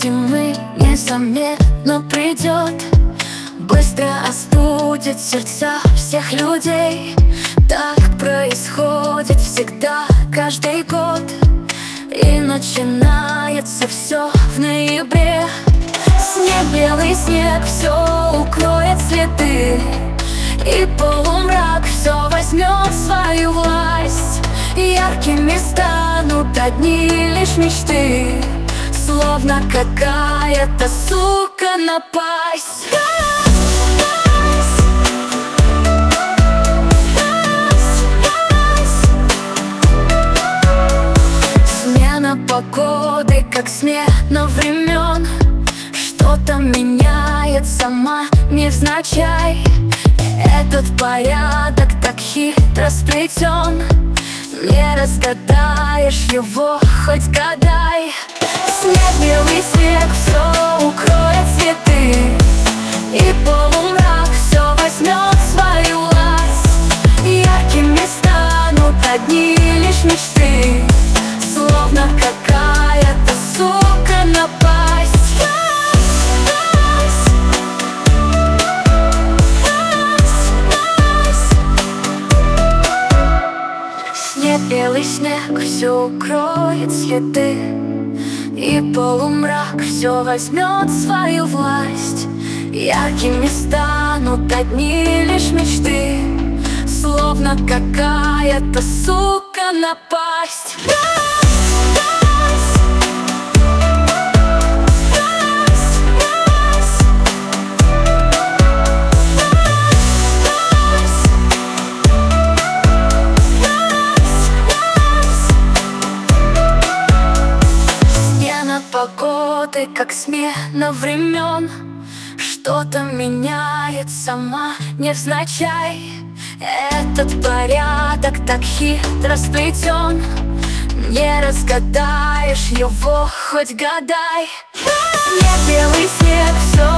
зимы незаметно придет, быстро остудит сердца всех людей. Так происходит всегда, каждый год, и начинается все в ноябре. Снег, белый снег, все укроет следы, и полумрак все возьмет свою власть. Яркими станут одни лишь мечты, словно какая-то, сука, напасть. Смена погоды, как смена времен, что-то меняет сама невзначай. Этот порядок так хитро сплетен, не разгадаешь его, хоть гадай. Снег, белый снег, все укроет цветы, и полумрак все возьмет свою власть. Яркими станут одни лишь мечты, словно какая-то, сука, напасть. Снег, белый снег, все укроет следы, и полумрак все возьмет свою власть. Яркими станут одни лишь мечты, словно какая-то, сука, напасть. Погоды, как смена времен, что-то меняет сама невзначай. Этот порядок так хитро сплетен, не разгадаешь его, хоть гадай. Снег, белый снег, все